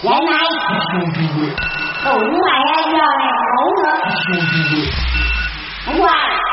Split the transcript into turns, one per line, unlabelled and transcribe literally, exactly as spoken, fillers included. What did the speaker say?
Vậy mày tụi mày giờ này ngủ nữa. Hôm qua